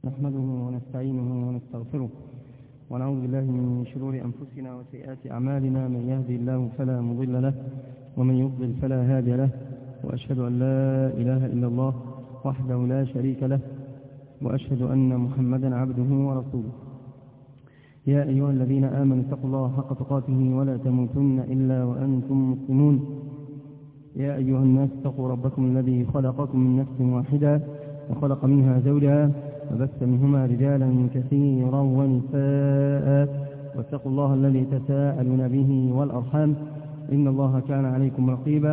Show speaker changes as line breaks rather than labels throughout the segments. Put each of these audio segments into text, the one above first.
نحمده ونستعينه ونستغفره ونعوذ بالله من شرور أنفسنا وسيئات أعمالنا، من يهدي الله فلا مضل له ومن يضلل فلا هادي له، وأشهد أن لا إله إلا الله وحده لا شريك له، وأشهد أن محمدا عبده ورسوله. يا أيها الذين آمنوا اتقوا الله حق تقاته ولا تموتن إلا وأنتم مسلمون. يا أيها الناس اتقوا ربكم الذي خلقكم من نفس واحدة وخلق منها زوجها وبث منهما رجالا كثيرا ونساء، واتقوا الله الذي تساءلون به والأرحام إن الله كان عليكم رقيبا.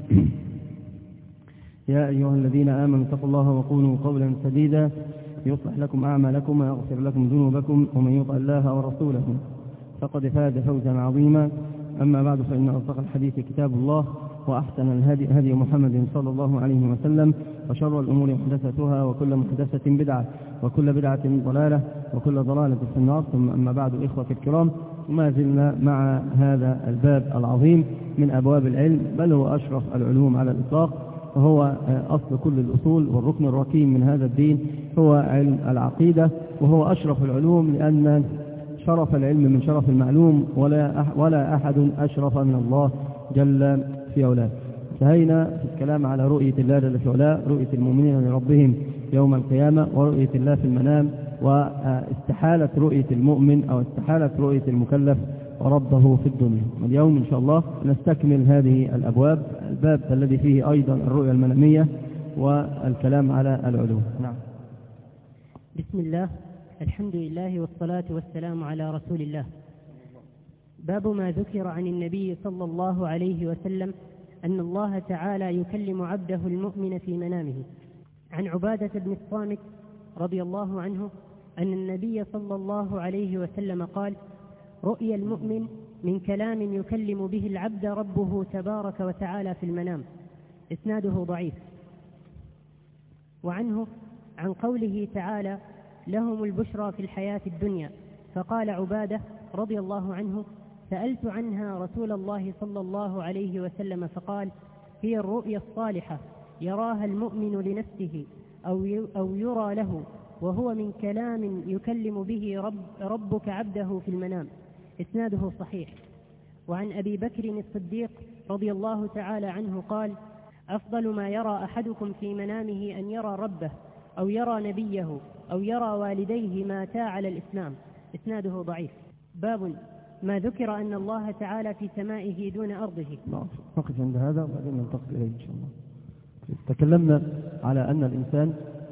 يا أيها الذين آمنوا اتقوا الله وقولوا قولا سديدا يصلح لكم أعمالكم ويغفر لكم ذنوبكم، ومن يطع الله ورسوله فقد فاز فوزا عظيما. أما بعد، فإن أصدق الحديث كتاب الله، وأحسن الهدي هدي محمد صلى الله عليه وسلم، وشر الأمور محدثاتها، وكل محدثة بدعة، وكل بدعة ضلالة، وكل ضلالة في النار. ثم أما بعد، إخوة الكرام، ما زلنا مع هذا الباب العظيم من أبواب العلم، بل هو أشرف العلوم على الإطلاق، وهو أصل كل الأصول والركن الركين من هذا الدين، هو علم العقيدة، وهو أشرف العلوم لأن شرف العلم من شرف المعلوم، ولا أحد أشرف من الله جل في علاه. انتهينا في الكلام على رؤية الله جل في علاه، رؤية المؤمنين لربهم يوم القيامة، ورؤية الله في المنام، واستحالة رؤية المؤمن أو استحالة رؤية المكلف وربه في الدنيا. اليوم إن شاء الله نستكمل هذه الأبواب، الباب الذي فيه أيضا الرؤية المنامية والكلام على العلوم. نعم.
بسم الله، الحمد لله والصلاة والسلام على رسول الله. باب ما ذكر عن النبي صلى الله عليه وسلم أن الله تعالى يكلم عبده المؤمن في منامه. عن عبادة بن الصامت رضي الله عنه أن النبي صلى الله عليه وسلم قال: رؤيا المؤمن من كلام يكلم به العبد ربه تبارك وتعالى في المنام. إسناده ضعيف. وعنه عن قوله تعالى: لهم البشرى في الحياة الدنيا. فقال عبادة رضي الله عنه: سألت عنها رسول الله صلى الله عليه وسلم فقال: هي الرؤيا الصالحة يراها المؤمن لنفسه أو يرى له، وهو من كلام يكلم به ربك عبده في المنام. إسناده صحيح. وعن أبي بكر الصديق رضي الله تعالى عنه قال: أفضل ما يرى أحدكم في منامه أن يرى ربه أو يرى نبيه أو يرى والديه ماتا على الإسلام. إسناده ضعيف. باب ما ذكر أن الله تعالى في سمائه دون أرضه.
نقف عند هذا وبعدين ننتقل إليه إن شاء الله. تكلمنا على أن الإنسان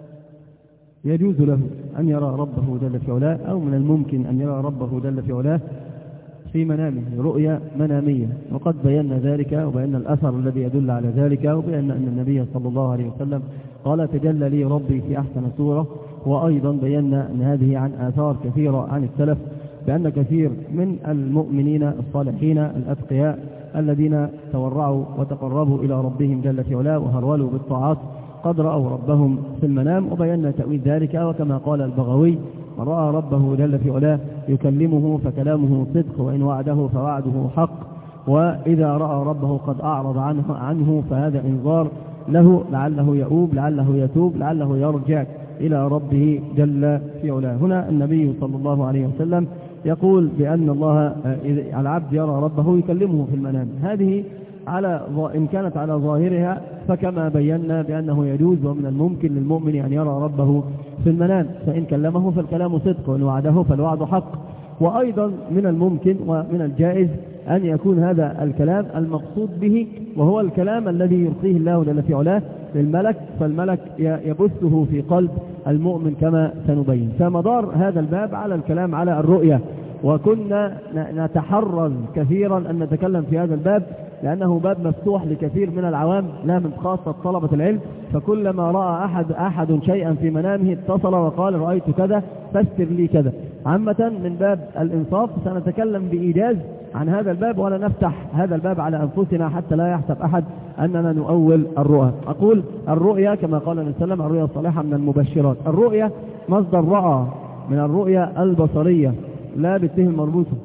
يجوز له أن يرى ربه جل في علاه، أو من الممكن أن يرى ربه جل في علاه في منامه رؤيا منامية، وقد بينا ذلك وبينا الأثر الذي يدل على ذلك، وبينا أن النبي صلى الله عليه وسلم قال: تجلى لي ربي في أحسن صورة. وأيضا بينا أن هذه عن آثار كثيرة عن السلف، بأن كثير من المؤمنين الصالحين الأتقياء الذين تورعوا وتقربوا إلى ربهم جل في علاه وهرولوا بالطاعات قد رأوا ربهم في المنام، وبينا تأويل ذلك. وكما قال البغوي: من رأى ربه جل في علاه يكلمه فكلامه صدق، وإن وعده فوعده حق، وإذا رأى ربه قد أعرض عنه فهذا إنذار له، لعله يؤوب، لعله يتوب، لعله يرجع إلى ربه جل في علاه. هنا النبي صلى الله عليه وسلم يقول بأن الله العبد يرى ربه يكلمه في المنام. هذه إن كانت على ظاهرها فكما بينا بأنه يجوز ومن الممكن للمؤمن أن يرى ربه في المنام، فإن كلمه فالكلام صدق، وإن وعده فالوعد حق. وأيضا من الممكن ومن الجائز أن يكون هذا الكلام المقصود به وهو الكلام الذي يلقيه الله جل في علاه للملك، فالملك يبثه في قلب المؤمن كما سنبين. فمدار هذا الباب على الكلام على الرؤية، وكنا نتحرز كثيرا أن نتكلم في هذا الباب لأنه باب مفتوح لكثير من العوام، لا من خاصة طلبة العلم، فكلما رأى أحد شيئا في منامه اتصل وقال: رأيت كذا فاستر لي كذا. عامة من باب الإنصاف سنتكلم بإيجاز عن هذا الباب، ولا نفتح هذا الباب على أنفسنا حتى لا يحسب أحد أننا نؤول الرؤى. أقول الرؤيا كما قال النبي صلى الله عليه وسلم: الرؤيا الصالحة من المبشرات. الرؤيا مصدر رأى من الرؤيا البصرية، لا بالته المربوطة،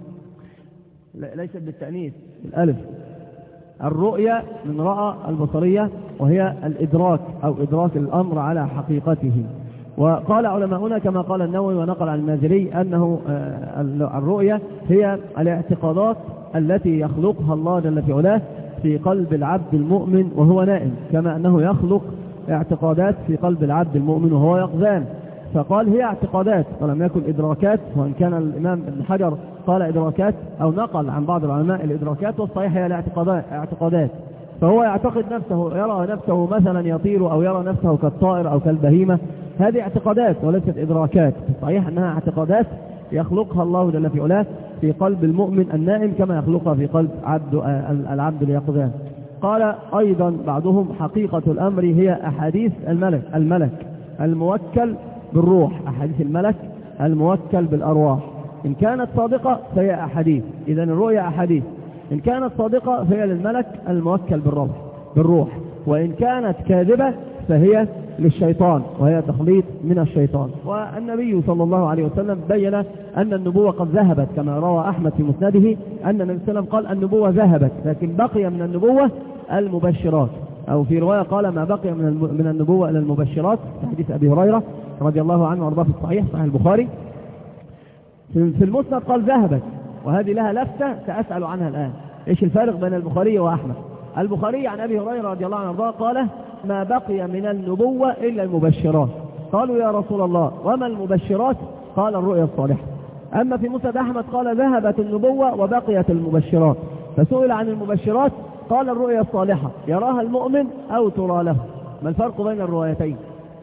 ليست بالتأنيث الألف. الرؤيا من رأى البصرية، وهي الإدراك أو إدراك الأمر على حقيقته. وقال علماؤنا كما قال النووي ونقل عن المازري أنه الرؤية هي الاعتقادات التي يخلقها الله جل في علاه في قلب العبد المؤمن وهو نائم، كما أنه يخلق اعتقادات في قلب العبد المؤمن وهو يقظان. فقال هي اعتقادات ولم يكن إدراكات، وإن كان الإمام ابن حجر قال إدراكات أو نقل عن بعض العلماء الإدراكات، والصحيح هي الاعتقادات. فهو يعتقد نفسه، يرى نفسه مثلا يطير أو يرى نفسه كالطائر أو كالبهيمة، هذه اعتقادات وليست إدراكات. صحيح أنها اعتقادات يخلقها الله جل في علاه في قلب المؤمن النائم كما يخلقها في قلب العبد اليقظان. قال أيضا بعضهم حقيقة الأمر هي أحاديث الملك الموكل بالروح، أحاديث الملك الموكل بالأرواح. إن كانت صادقة فهي أحاديث، إذن الرؤيا أحاديث. إن كانت صادقة فهي للملك الموكل بالروح، وإن كانت كاذبة فهي للشيطان، وهي تخليط من الشيطان. والنبي صلى الله عليه وسلم بين أن النبوة قد ذهبت، كما روى أحمد في مسنده أن النبي صلى الله عليه وسلم قال النبوة ذهبت، لكن بقي من النبوة المبشرات، أو في رواية قال ما بقي من النبوة إلى المبشرات، في حديث أبي هريرة رضي الله عنه وارضاه في الصحيح البخاري. في المسند قال ذهبت، وهذه لها لفتة سأسأل عنها الآن. إيش الفارق بين البخاري وأحمد؟ البخاري عن أبي هريرة رضي الله عنه وارضاه قال ما بقي من النبوة إلا المبشرات. قالوا يا رسول الله وما المبشرات؟ قال الرؤيا الصالحة. أما في مسند أحمد قال ذهبت النبوة وبقيت المبشرات. فسئل عن المبشرات قال الرؤيا الصالحة يراها المؤمن أو ترى له. ما الفرق بين الروايتين؟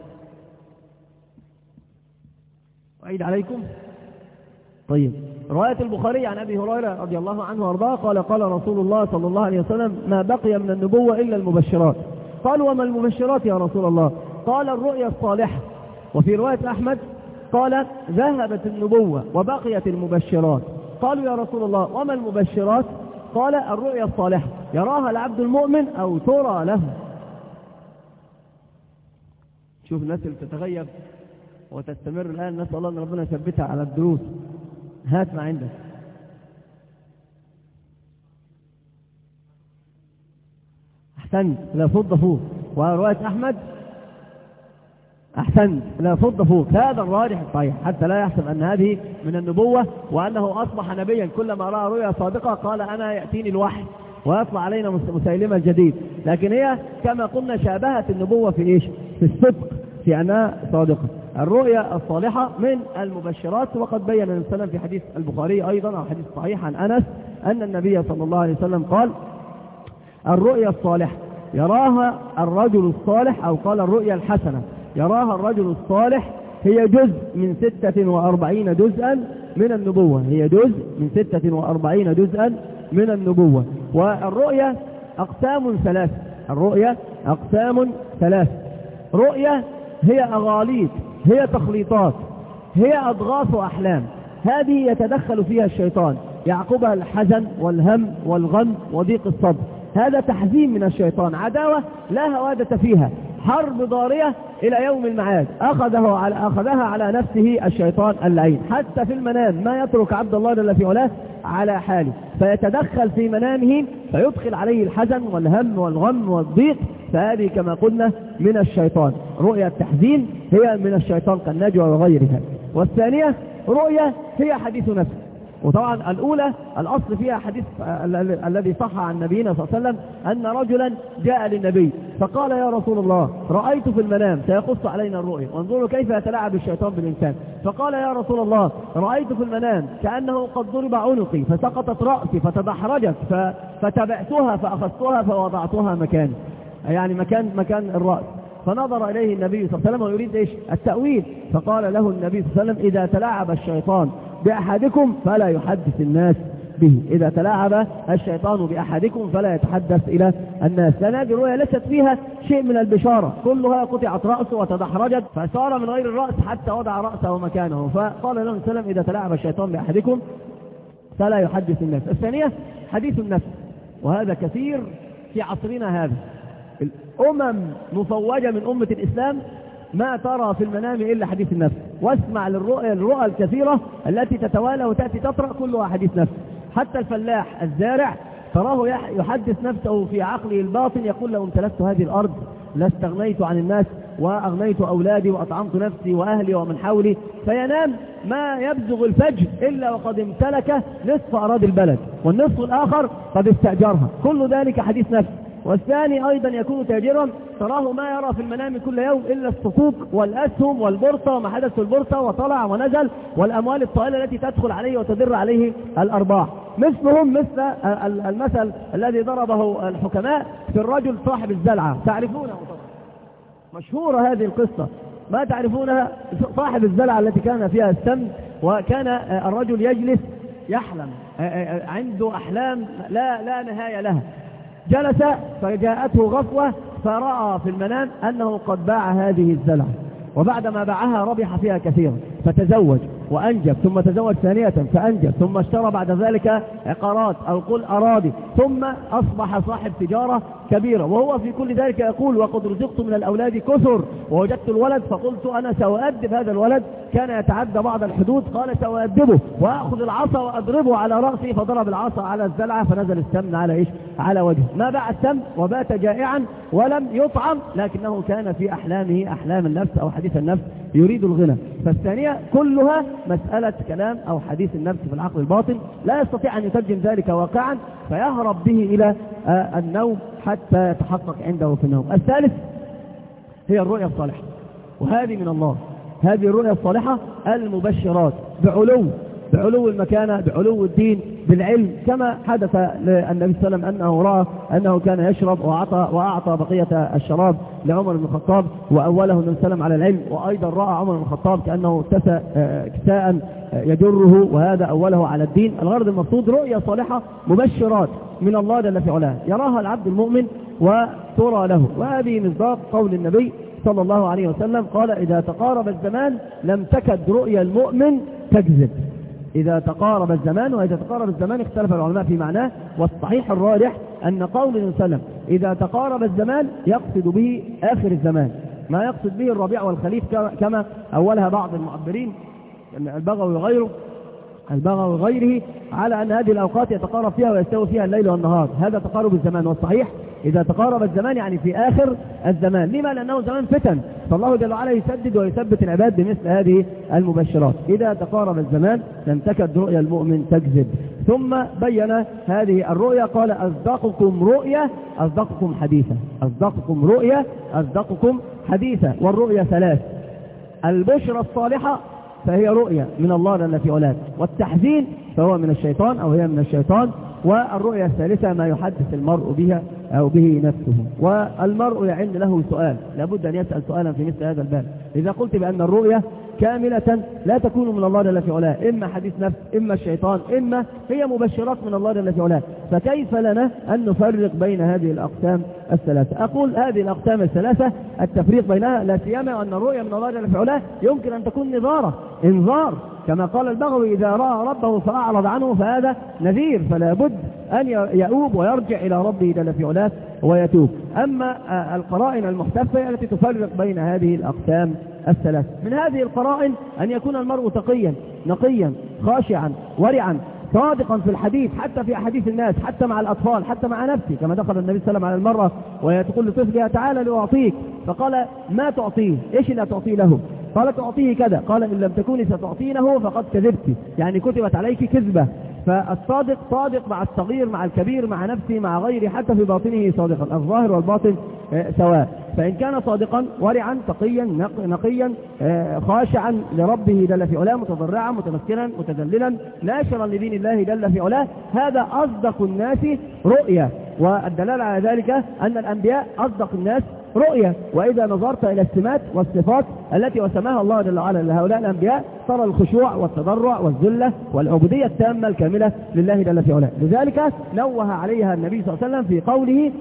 أعيد عليكم. طيب، رواية البخاري عن أبي هريرة رضي الله عنه وارضاه قال قال رسول الله صلى الله عليه وسلم ما بقي من النبوة إلا المبشرات. قالوا وما المبشرات يا رسول الله؟ قال الرؤيا الصالحة. وفي رواية أحمد قال ذهبت النبوة وبقيت المبشرات. قالوا يا رسول الله وما المبشرات؟ قال الرؤيا الصالحة يراها العبد المؤمن أو ترى له. شوف الناس اللي تتغيب وتستمر الآن، نسأل الله أن ربنا يثبتها على الدروس. هات ما عندك. أحسنت، لا فض فوق. ورواية أحمد أحسنت، لا فض فوق. هذا الراجح الصحيح، حتى لا يحسب أن هذه من النبوة وأنه أصبح نبيا. كلما رأى رؤيا صادقة قال أنا يأتيني الوحي ويطلع علينا مسيلمة الجديد. لكن هي كما قلنا شابهت النبوة في إيش؟ في الصدق، في أنها صادقة. الرؤيا الصالحة من المبشرات. وقد بين النبي صلى الله عليه وسلم في حديث البخاري أيضا أو حديث صحيح عن أنس أن النبي صلى الله عليه وسلم قال الرؤيا الصالحة يراها الرجل الصالح، أو قال الرؤيا الحسنة يراها الرجل الصالح، هي جزء من 46 جزءا من النبوة، هي جزء من 46 جزءا من النبوة. والرؤيا أقسام ثلاث، الرؤيا أقسام ثلاث. رؤيا هي أغاليط، هي تخليطات، هي أضغاث وأحلام، هذه يتدخل فيها الشيطان، يعقبها الحزن والهم والغم وضيق الصدر. هذا تحزين من الشيطان، عداوة لا هوادة فيها، حرب ضارية إلى يوم المعاد. أخذها على نفسه الشيطان اللعين، حتى في المنام ما يترك عبد الله جل في علاه على حاله، فيتدخل في منامه فيدخل عليه الحزن والهم والغم والضيق. فهذه كما قلنا من الشيطان. رؤيا التحزين هي من الشيطان كالنجوى وغيرها. والثانية رؤيا هي حديث نفس. وطبعا الأولى الأصل فيها حديث الذي صح عن نبينا صلى الله عليه وسلم أن رجلا جاء للنبي فقال يا رسول الله رأيت في المنام سيقص علينا الرؤيا، وانظروا كيف يتلاعب الشيطان بالإنسان. فقال يا رسول الله رأيت في المنام كأنه قد ضرب عنقي فسقطت رأسي فتدحرجت فتبعتها فأخذتها فوضعتها مكاني، يعني مكان الرأس. فنظر إليه النبي صلى الله عليه وسلم ويريد إيش؟ التأويل. فقال له النبي صلى الله عليه وسلم إذا تلاعب الشيطان بأحدكم فلا يحدث الناس به، إذا تلاعب الشيطان بأحدكم فلا يتحدث إلى الناس. لأن هذه الرؤيا ليست فيها شيء من البشارة، كلها قطعت رأسه وتدحرجت فصار من غير الرأس حتى وضع رأسه مكانه. فقال له النبي صلى الله عليه وسلم إذا تلاعب الشيطان بأحدكم فلا يحدث الناس. الثانية حديث النفس، وهذا كثير في عصرنا هذا. الأمم مفوجة من أمة الإسلام ما ترى في المنام إلا حديث النفس. واسمع للرؤى الكثيرة التي تتوالى وتأتي تطرأ كلها حديث نفس. حتى الفلاح الزارع تراه يحدث نفسه في عقله الباطن، يقول لو امتلكت هذه الأرض لاستغنيت عن الناس وأغنيت أولادي وأطعمت نفسي وأهلي ومن حولي، فينام ما يبزغ الفجر إلا وقد امتلك نصف أراضي البلد والنصف الآخر قد استأجرها، كل ذلك حديث نفس. والثاني أيضا يكون تاجرا تراه ما يرى في المنام كل يوم إلا الصكوك والأسهم والبورصة وما حدث في البورصة وطلع ونزل والأموال الطائلة التي تدخل عليه وتدر عليه الأرباح. مثلهم مثل المثل الذي ضربه الحكماء في الرجل صاحب الزلعة، تعرفونه طبعا، مشهورة هذه القصة، ما تعرفونها؟ صاحب الزلعة التي كان فيها السم، وكان الرجل يجلس يحلم، عنده أحلام لا نهاية لها. جلس فجاءته غفوة فرأى في المنام أنه قد باع هذه الزلعة، وبعدما باعها ربح فيها كثيرا، فتزوج وأنجب، ثم تزوج ثانية فأنجب، ثم اشترى بعد ذلك عقارات أو قل أراضي، ثم أصبح صاحب تجارة كبيرة. وهو في كل ذلك يقول: وقد رزقت من الأولاد كثر ووجدت الولد فقلت أنا سأؤدب هذا الولد، كان يتعدى بعض الحدود، قال سأؤدبه وأخذ العصا وأضربه على رأسه، فضرب العصا على الزلعة فنزل السمن على إيش؟ على وجهه. ما باع السمن وبات جائعا ولم يطعم، لكنه كان في أحلامه أحلام النفس أو حديث النفس يريد الغنى. فالثانية كلها مسألة كلام أو حديث النفس في العقل الباطن، لا يستطيع أن يترجم ذلك واقعا، فيهرب به إلى النوم حتى يتحقق عنده في النوم. الثالث هي الرؤيا الصالحة، وهذه من الله. هذه الرؤيا الصالحة المبشرات بعلو المكانة، بعلو الدين، بالعلم، كما حدث للنبي صلى الله عليه وسلم أنه رأى أنه كان يشرب وأعطى بقية الشراب لعمر بن الخطاب وأوله النبي صلى الله عليه وسلم على العلم، وأيضا رأى عمر بن الخطاب كأنه كساء يجره، وهذا أوله على الدين. الغرض المقصود رؤيا صالحة مبشرات من الله جل في علاه، يراها العبد المؤمن وترى له. وهذه مصداق قول النبي صلى الله عليه وسلم قال: إذا تقارب الزمان لم تكد رؤيا المؤمن تكذب. إذا تقارب الزمان، وإذا تقارب الزمان اختلف العلماء في معناه، والصحيح الراجح أن قول النبي صلى الله عليه وسلم إذا تقارب الزمان يقصد به آخر الزمان، ما يقصد به الربيع والخريف كما أولها بعض المعبرين البغوي وغيره على أن هذه الأوقات يتقارب فيها ويستوي فيها الليل والنهار، هذا تقارب الزمان. والصحيح إذا تقارب الزمان يعني في آخر الزمان. لما؟ لأنه زمان فتن، فالله جل وعلا يسدد ويثبت العباد بمثل هذه المبشرات. إذا تقارب الزمان لم تكد رؤيا المؤمن تكذب. ثم بين هذه الرؤيا قال: أصدقكم رؤيا أصدقكم حديثا، أصدقكم رؤيا أصدقكم حديثا. والرؤيا ثلاث: البشرى الصالحة فهي رؤيا من الله جل في علاه، والتحزين فهو من الشيطان أو هي من الشيطان، والرؤيا الثالثة ما يحدث المرء بها أو به نفسه. والمرء يعن له سؤال، لابد أن يسأل سؤالا في مثل هذا الباب. إذا قلت بأن الرؤيا كاملة لا تكون من الله جل في علاه، إما حديث نفس، إما الشيطان، إما هي مبشرات من الله جل في علاه، فكيف لنا أن نفرق بين هذه الأقسام الثلاثة؟ أقول هذه الأقسام الثلاثة التفريق بينها لا سيما أن الرؤيا من الله جل في علاه يمكن أن تكون إنذار، كما قال البغوي: إذا رأى ربه فأعرض عنه فهذا نذير، فلا بد أن يؤوب ويرجع إلى ربه جل في علاه ويتوب. أما القرائن المحتفة التي تفرق بين هذه الأقسام الثلاث، من هذه القرائن أن يكون المرء تقيا نقيا خاشعا ورعا صادقا في الحديث، حتى في أحاديث الناس، حتى مع الأطفال، حتى مع نفسه، كما دخل النبي صلى الله عليه وسلم على المرأة وتقول لطفلها: تعالى لأعطيك، فقال: ما تعطيه؟ إيش لا تعطيه له؟ قال: تعطيه كذا. قال: إن لم تكوني ستعطينه فقد كذبت، يعني كتبت عليك كذبة. فالصادق صادق مع الصغير مع الكبير مع نفسه مع غيره، حتى في باطنه صادقا، الظاهر والباطن سواء. فإن كان صادقا ورعا تقيا نقيا خاشعا لربه جل في علاه، متضرعا متمسكنا متذللا ناشرا لدين الله جل في علاه، هذا أصدق الناس رؤيا. والدلالة على ذلك أن الأنبياء أصدق الناس رؤيا. وإذا نظرت إلى السمات والصفات التي وسماها الله جل وعلا لهؤلاء الأنبياء ترى الخشوع والتضرع والذلة والعبودية التامة الكاملة لله جل في علاه. لذلك نوه عليها النبي صلى الله عليه وسلم في قوله: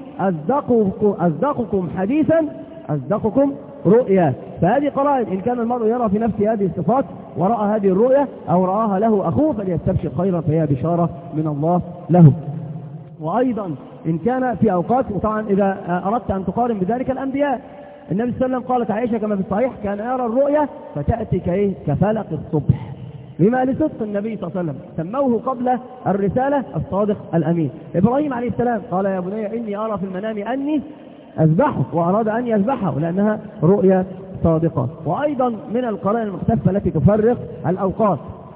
أصدقكم حديثا أصدقكم رؤيا. فهذه قرائن، إن كان المرء يرى في نفسه هذه الصفات ورأى هذه الرؤيا أو رآها له أخوه فليستبشر خيرا، فهي بشارة من الله له. وأيضا إن كان في أوقات، وطبعا إذا أردت أن تقارن بذلك الأنبياء، النبي صلى الله عليه وسلم قالت عائشة كما في الصحيح: كان يرى الرؤيا فتأتي كفلق الصبح، بما لصدق النبي صلى الله عليه وسلم، سموه قبل الرسالة الصادق الأمين. إبراهيم عليه السلام قال: يا بني إني أرى في المنام أني أذبحه، وأراد أن يذبحه لأنها رؤيا صادقة. وأيضا من القرائن المختلفة التي تفرق الأوقات.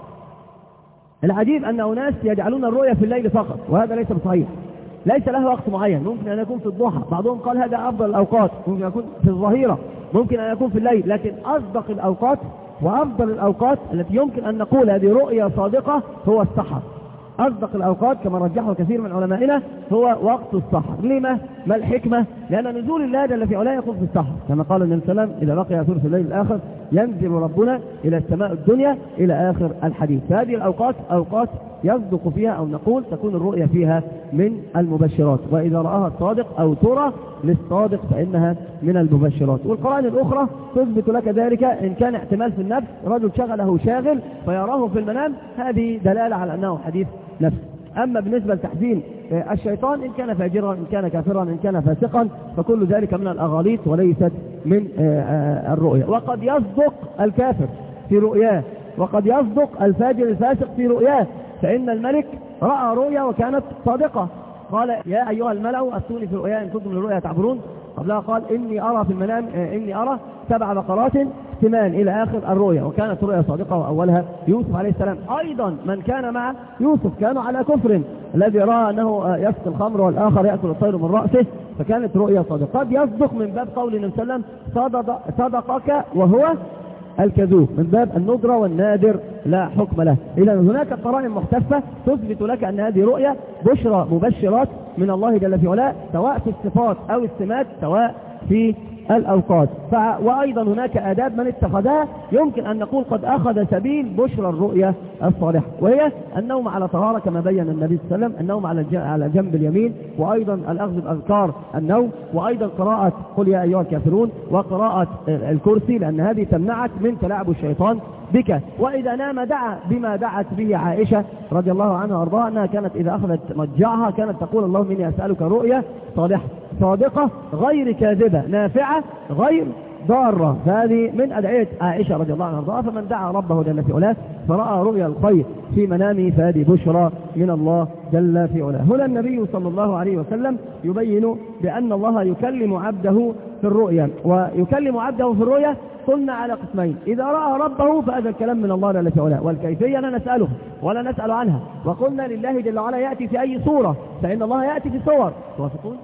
العجيب أن أناس يجعلون الرؤيا في الليل فقط، وهذا ليس بصحيح، ليس له وقت معين، ممكن أن يكون في الضحى، بعضهم قال هذا أفضل الأوقات، ممكن أن يكون في الظهيرة، ممكن أن يكون في الليل، لكن أصدق الأوقات وأفضل الأوقات التي يمكن أن نقول هذه رؤيا صادقة هو السحر. أصدق الأوقات كما رجحه كثير من علمائنا هو وقت السحر. لما؟ ما الحكمة؟ لأن نزول الله جل في علاه يكون في السحر، كما قال النبي صلى الله عليه وسلم: إذا بقي ثلث الليل الآخر ينزل ربنا إلى السماء الدنيا إلى آخر الحديث. فهذه الأوقات أوقات يصدق فيها أو نقول تكون الرؤيا فيها من المبشرات، وإذا رآها الصادق أو ترى للصادق فإنها من المبشرات. والقرآن الأخرى تثبت لك ذلك، إن كان احتمال في النفس، رجل شغله شاغل فيراه في المنام، هذه دلالة على أنه حديث نفس. أما بالنسبة لتحزين الشيطان، إن كان فاجرا، إن كان كافرا، إن كان فاسقا، فكل ذلك من الأغاليط وليست من الرؤيا. وقد يصدق الكافر في رؤياه، وقد يصدق الفاجر الفاسق في رؤياه، فإن الملك رأى رؤيا وكانت صادقة، قال: يا أيها الملأ أفتوني في رؤيا إن كنتم للرؤيا تعبرون. قبلها قال: إني أرى في المنام إني أرى 7 بقرات سمان إلى آخر الرؤيا، وكانت رؤيا صادقة، وأولها يوسف عليه السلام. أيضا من كان مع يوسف كانوا على كفر، الذي رأى أنه يسقي الخمر والآخر يأكل الطير من رأسه، فكانت رؤيا صادقة. قد يصدق من باب قول النبي صلى الله عليه وسلم: صدقك وهو الكذوب، من باب الندرة والنادر لا حكم له. إذا هناك قرائن محتفة تثبت لك أن هذه رؤيا بشرى مبشرات من الله جل في علاه، سواء في الصفات أو السمات، سواء في الأوقات. وأيضا هناك آداب من اتخذها يمكن أن نقول قد أخذ سبيل بشرى الرؤيا الصالحة، وهي النوم على طهارة كما بين النبي صلى الله عليه وسلم، النوم على جنب اليمين، وأيضا الأخذ بأذكار النوم، وأيضا قراءة قل يا أيها الكافرون، وقراءة الكرسي، لأن هذه تمنعك من تلاعب الشيطان بك. وإذا نام دعا بما دعت به عائشة رضي الله عنها وارضاها، أنها كانت إذا أخذت مضجعها كانت تقول: اللهم إني أسألك رؤيا صالحة صادقة غير كاذبة نافعة غير ضارة. فهذه من أدعية عائشة رضي الله عنها وارضاها. فمن دعا ربه جل في علاه فرأى رؤيا الخير في منامه فهذه بشرى من الله جل في علاه. هنا النبي صلى الله عليه وسلم يبين بأن الله يكلم عبده في الرؤيا، ويكلم عبده في الرؤيا قلنا على قسمين: إذا رأى ربه فهذا الكلام من الله جل في علاه، والكيفية لا نسأله ولا نسأل عنها. وقلنا لله جل وعلا يأتي في أي صورة، فإن الله يأتي في صور. توافقون؟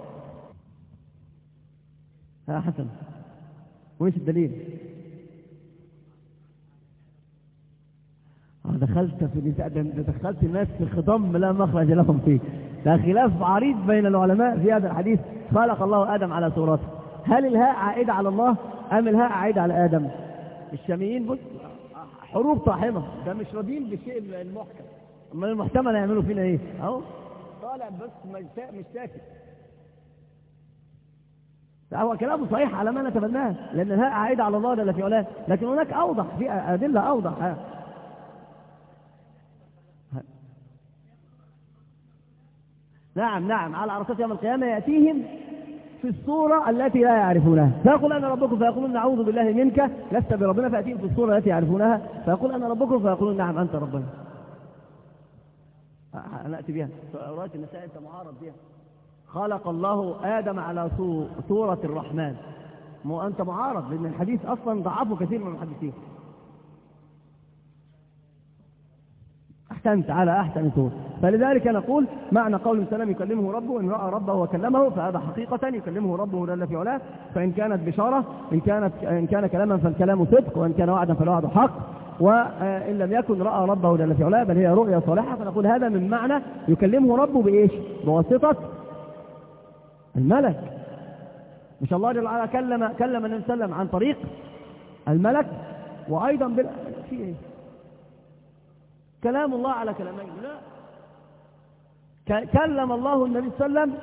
حسن، وإيش الدليل؟ دخلت الناس في خضم لا مخرج لهم فيه. ده خلاف عريض بين العلماء في هذا الحديث: خلق الله آدم على صورته، هل الهاء عائدة على الله أم الهاء عائدة على آدم؟ الشاميين بص حروب طاحنة، ده مش راضيين بالشيء المحكم، أما المحتمل يعملوا فينا إيه؟ أهو طالع بس مش ساكت. هو كلامه صحيح على ما نتبناه، لأن الهاء عائدة على الله جل في علاه، لكن هناك أوضح، في أدلة أوضح. نعم على عرصات يوم القيامة يأتيهم في الصورة التي لا يعرفونها، فيقول أنا ربكم فيقولون نعوذ بالله منك لست بربنا، فيأتيهم في الصورة التي يعرفونها فيقول أنا ربكم فيقولون نعم أنت ربنا. نأتي بها رواية النساء أنت معارض بها. خلق الله آدم على صورة الرحمن، مو أنت معارض، لأن الحديث أصلا ضعفه كثير من المحدثين. أحسنت على أحسن صورة. فلذلك نقول معنى قول السلام يكلمه ربه، إن رأى ربه وكلمه فهذا حقيقة يكلمه ربه جل في علاه، فإن كانت بشارة، إن كان كلاما فالكلام صدق، وإن كان وعدا فالوعد حق، وإن لم يكن رأى ربه جل في علاه بل هي رؤيا صالحة، فنقول هذا من معنى يكلمه ربه بإيش؟ بواسطة الملك. مش الله جل وعلا كلم النبي صلى الله عليه وسلم عن طريق الملك، وأيضا في إيه؟ كلام الله على كلامين؟ لا، كلم الله النبي صلى الله عليه وسلم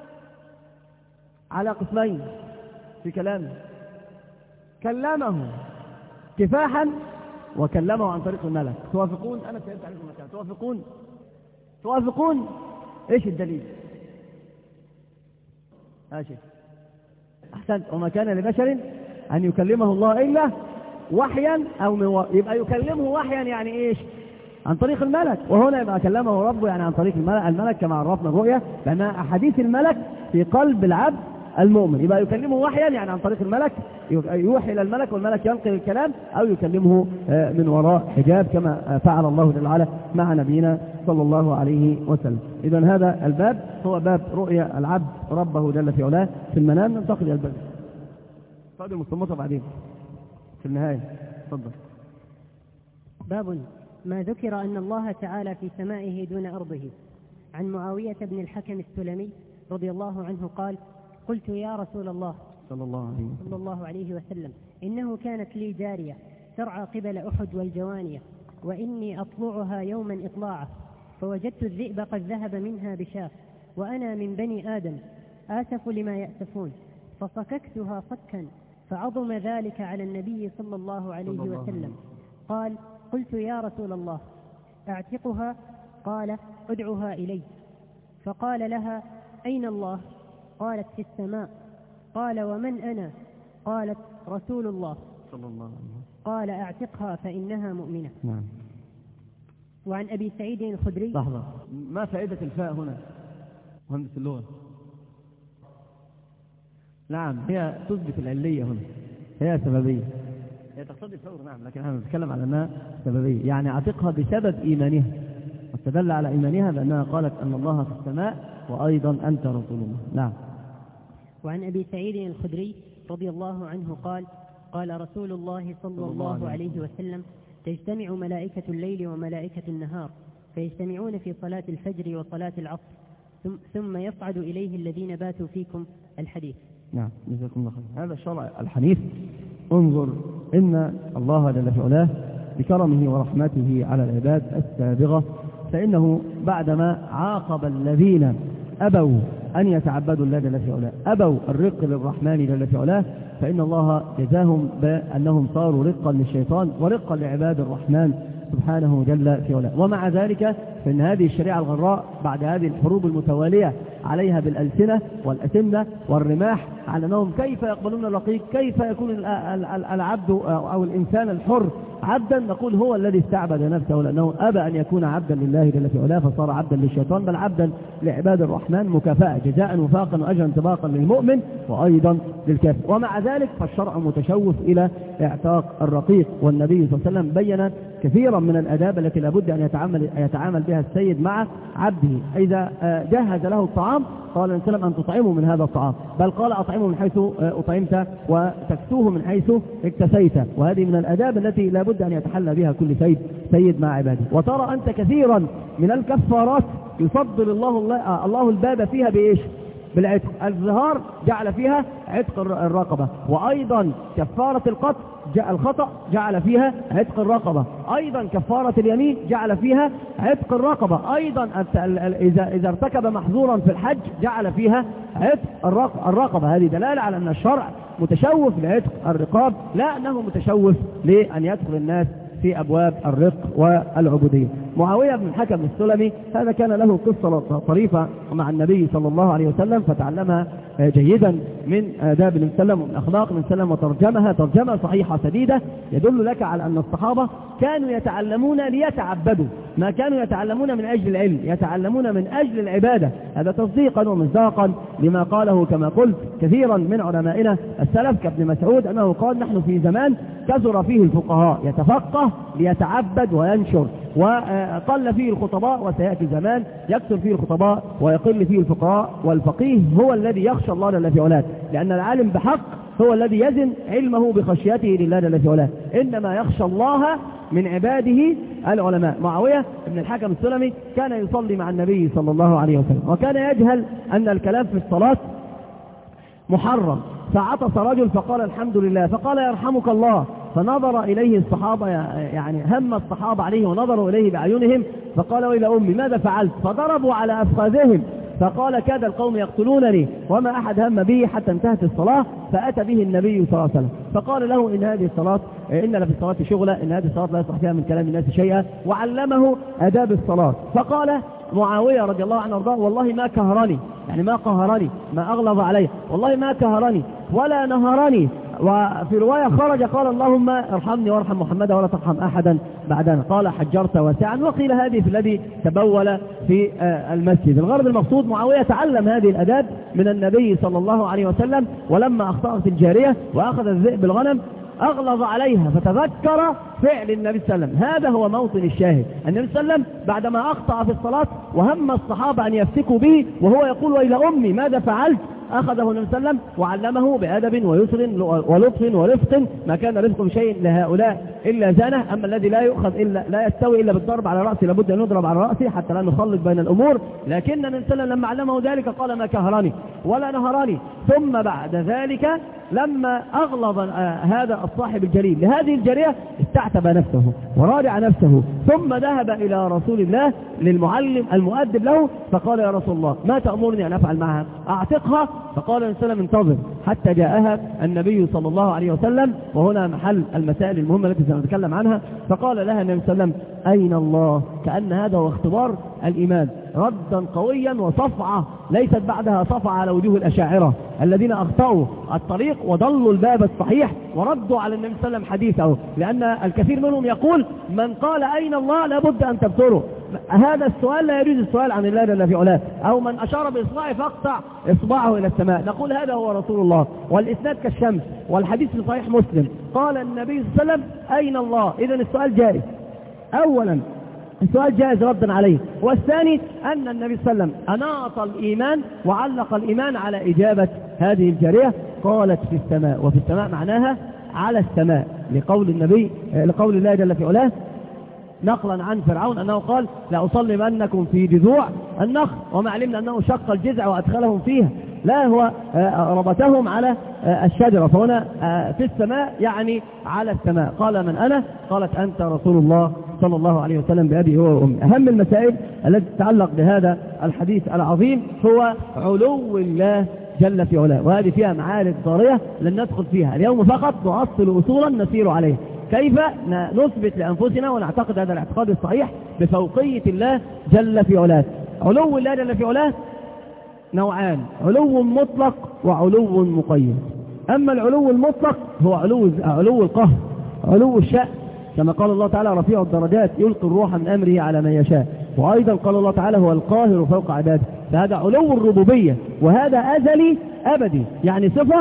على قسمين في كلامه: كلمه كفاحا وكلمه عن طريق الملك. توافقون؟ أنا سألت عليكم مكان. توافقون؟ إيش الدليل؟ ماشي، أحسنت. وما كان لبشر أن يكلمه الله إلا وحيا أو من يبقى يكلمه وحيا يعني إيش؟ عن طريق الملك. وهنا يبقى كلمه ربه يعني عن طريق الملك كما عرفنا الرؤيا، لأن أحاديث الملك في قلب العبد المؤمن. يبقى يكلمه وحيا يعني عن طريق الملك، يوحي إلى الملك والملك ينقل الكلام، أو يكلمه من وراء حجاب كما فعل الله جل وعلا مع نبينا صلى الله عليه وسلم. إذن هذا الباب هو باب رؤيا العبد ربه جل في علاه في المنام. ننتقل إلى الباب صاد المستمطة بعدين في النهاية. تفضل.
باب ما ذكر أن الله تعالى في سمائه دون أرضه. عن معاوية بن الحكم السلمي رضي الله عنه قال: قلت يا رسول الله
صلى الله
عليه وسلم إنه كانت لي جارية ترعى قبل أحد والجوانية، وإني أطلعها يوما إطلاعه، فوجدت الذئب قد ذهب منها بشاف، وأنا من بني آدم آسف لما يأسفون، فصككتها صكا، فعظم ذلك على النبي صلى الله عليه وسلم. قال: قلت يا رسول الله أعتقها؟ قال: ادعها إلي. فقال لها: أين الله؟ قالت: في السماء. قال: ومن أنا؟ قالت: رسول الله
صلى الله عليه وسلم.
قال: أعتقها فإنها مؤمنة.
نعم.
وعن أبي سعيد الخدري.
لحظة، ما فائدة الفاء هنا مهندس اللغة؟ نعم، هي تثبت العلية هنا، هي سببية، هي تقتضي الفور. نعم، لكن احنا بنتكلم على أنها سببية، يعني أعتقها بسبب إيمانها، واستدل على إيمانها بأنها قالت أن الله في السماء وأيضا أنت رسول الله. نعم.
وعن أبي سعيد الخدري رضي الله عنه قال: قال رسول الله صلى الله عليه وسلم: تجتمع ملائكة الليل وملائكة النهار، فيجتمعون في صلاة الفجر وصلاة العصر، ثم يصعد إليه الذين باتوا فيكم. الحديث.
نعم، جزاكم الله خير. هذا الشرع الحنيف. انظر إن الله جل في علاه بكرمه ورحمته على العباد السابغة، فإنه بعدما عاقب الذين أبوا أن يتعبدوا الله جل في علاه، أبوا الرق للرحمن جل في علاه، فإن الله جزاهم بأنهم صاروا رقا للشيطان ورقا لعباد الرحمن سبحانه جل في علاه. ومع ذلك فإن هذه الشريعة الغراء بعد هذه الحروب المتوالية عليها بالألسنة والأسنة والرماح على أنهم كيف يقبلون الرقيق، كيف يكون العبد أو الإنسان الحر عبدا، نقول هو الذي استعبد نفسه، لأنه أبى أن يكون عبدا لله جل في علاه فصار عبدا للشيطان، بل عبدا لعباد الرحمن، مكافأة جزاء وفاقا وأجرا انطباقا للمؤمن وأيضا للكافر. ومع ذلك فالشرع متشوف إلى اعتاق الرقيق، والنبي صلى الله عليه وسلم بين كثيرا من الآداب التي لابد أن يتعامل بها السيد مع عبده. إذا جهز له الطعام قال النبي صلى الله عليه وسلم أن تطعمه من هذا الطعام، بل قال أطعمه من حيث أطعمت وتكسوه من حيث اكتسيت. وهذه من الآداب التي لابد أن يتحلى بها كل سيد مع عباده. وترى أنت كثيرا من الكفارات يفضل الله الباب فيها بإيش؟ بالعتق. الظهار جعل فيها عتق الرقبة، وأيضا كفارة الخطأ جعل فيها عتق الرقبة، أيضا كفارة اليمين جعل فيها عتق الرقبة، أيضا إذا ارتكب محظورا في الحج جعل فيها عتق الرقبة. هذه دلالة على أن الشرع متشوف لعتق الرقاب، لا أنه متشوف لأن يدخل الناس في أبواب الرق والعبودية. معاوية بن الحكم السلمي هذا كان له قصة طريفة مع النبي صلى الله عليه وسلم، فتعلمها جيدا من آداب النبي صلى الله عليه وسلم ومن أخلاق النبي صلى الله عليه وسلم، وترجمها ترجمة صحيحة سديدة يدل لك على أن الصحابة كانوا يتعلمون ليتعبدوا، ما كانوا يتعلمون من أجل العلم، يتعلمون من أجل العبادة. هذا تصديقا ومصداقا لما قاله كما قلت كثيرا من علمائنا السلف كابن مسعود، أنه قال: نحن في زمان كثر فيه الفقهاء، يتفقه ليتعبد وينشر، وقل فيه الخطباء، وسيأتي زمان يكثر فيه الخطباء ويقل فيه الفقهاء، والفقيه هو الذي يخشى الله جل في علاه، لأن العالم بحق هو الذي يزن علمه بخشيته لله جل في علاه، إنما يخشى الله من عباده العلماء. معاوية بن الحكم السلمي كان يصلي مع النبي صلى الله عليه وسلم، وكان يجهل أن الكلام في الصلاة محرم، فعطس رجل فقال: الحمد لله، فقال: يرحمك الله، فنظر إليه الصحابة، يعني هم الصحابة عليه ونظروا إليه بأعينهم، فقال: ويل أمي ماذا فعلت؟ فضربوا على أفخاذهم، فقال: كاد القوم يقتلونني وما أحد هم به حتى انتهت الصلاة. فأتى به النبي صلى الله عليه وسلم فقال له: إن هذه الصلاة إن في الصلاة شغلة، إن هذه الصلاة لا يصح فيها من كلام الناس شيئا، وعلمه آداب الصلاة. فقال معاوية رضي الله عنه وارضاه: والله ما كهرني، يعني ما قهرني، ما أغلظ علي، والله ما كهرني ولا نهرني وفي رواية خرج قال اللهم ارحمني وارحم محمدا ولا ترحم أحدا بعدنا، قال حجرت واسعا. وقيل هذه في الذي تبول في المسجد. الغرض المقصود معاوية تعلم هذه الأداب من النبي صلى الله عليه وسلم، ولما أخطأت الجارية وأخذ الذئب الغنم أغلظ عليها فتذكر فعل النبي صلى الله عليه وسلم. هذا هو موطن الشاهد. النبي صلى الله عليه وسلم بعدما أخطأ في الصلاة وهم الصحابة أن يفتكوا به وهو يقول ويل أمي ماذا فعلت، أخذه النبي صلى الله عليه وسلم وعلمه بأدب ويسر ولطف ورفق، ما كان رفق بشيء لهؤلاء إلا زانه، أما الذي لا يؤخذ إلا لا يستوي إلا بالضرب على رأسه لابد أن نضرب على رأسه حتى لا نخلط بين الأمور. لكن النبي صلى الله عليه وسلم لما علمه ذلك قال ما كهرني ولا نهرني. ثم بعد ذلك لما أغلظ هذا الصاحب الجليل لهذه الجارية استعتب نفسه وراجع نفسه، ثم ذهب إلى رسول الله للمعلم المؤدب له فقال يا رسول الله ما تأمرني أن أفعل معها، أعتقها؟ فقال النبي صلى الله عليه وسلم انتظر حتى جاءها النبي صلى الله عليه وسلم، وهنا محل المسائل المهمة التي سنتكلم عنها. فقال لها النبي صلى الله عليه وسلم أين الله؟ كأن هذا هو اختبار الإيمان ردا قويا وصفعة ليست بعدها صفعة على وجوه الأشاعرة الذين أخطأوا الطريق وضلوا الباب الصحيح وردوا على النبي صلى الله عليه وسلم حديثه، لأن الكثير منهم يقول من قال أين الله لابد أن تبصره. هذا السؤال لا يجوز السؤال عن الله جل في علاه، أو من أشار بإصبعه فاقطع إصبعه إلى السماء، نقول هذا هو رسول الله والإسناد كالشمس والحديث في صحيح مسلم. قال النبي صلى الله عليه وسلم أين الله؟ إذن السؤال جائز. أولا السؤال جائز ردا عليه، والثاني أن النبي صلى الله عليه وسلم أناط الإيمان وعلق الإيمان على إجابة هذه الجارية. قالت في السماء، وفي السماء معناها على السماء، لقول الله جل في علاه نقلا عن فرعون أنه قال لأصلبنكم في جذوع النخل، وما علمنا أنه شق الجذع وأدخلهم فيها، لا هو ربطهم على الشجرة، فهنا في السماء يعني على السماء. قال من أنا؟ قالت أنت رسول الله صلى الله عليه وسلم بأبي هو وأمي. أهم المسائل التي تتعلق بهذا الحديث العظيم هو علو الله جل في علاه، وهذه فيها معارك ضارية لن ندخل فيها اليوم، فقط نؤصل أصولا نسير عليها كيف نثبت لأنفسنا ونعتقد هذا الاعتقاد الصحيح بفوقية الله جل في علاه. علو الله جل في علاه نوعان، علو مطلق وعلو مقيد. أما العلو المطلق هو علو القهر، علو الشأن، كما قال الله تعالى رفيع الدرجات يلقي الروح من أمره على من يشاء، وأيضا قال الله تعالى هو القاهر فوق عباده، فهذا علو الربوبية، وهذا أزلي أبدي، يعني صفة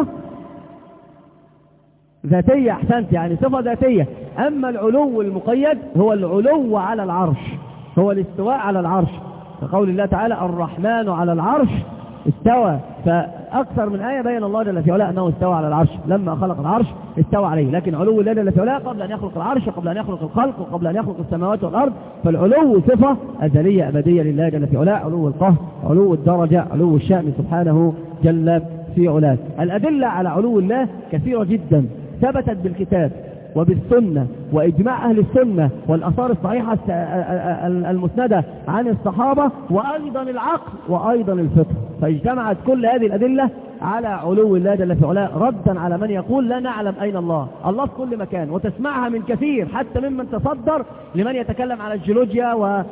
ذاتية، أحسنت، يعني صفة ذاتية. أما العلو المقيد هو العلو على العرش، هو الاستواء على العرش، كقول الله تعالى الرحمن على العرش استوى، فأكثر من آية بين الله جل في علاه أنه استوى على العرش، لما خلق العرش استوى عليه. لكن علو الله جل في علاه قبل أن يخلق العرش، قبل أن يخلق الخلق، وقبل أن يخلق السماوات والأرض، فالعلو صفة أزلية أبدية لله جل في علاه، علو القهر، علو الدرجة، علو الشأن سبحانه جل في علاه. الأدلة على علو الله كثيرة جدا ثبتت بالكتاب وبالسنة وإجماع أهل السنة والأثار الصحيحة المسندة عن الصحابة، وأيضا العقل وأيضا الفطر، فاجتمعت كل هذه الأدلة على علو الله جل في علاه ردا على من يقول لا نعلم أين الله. الله في كل مكان، وتسمعها من كثير حتى ممن تصدر لمن يتكلم على الجيولوجيا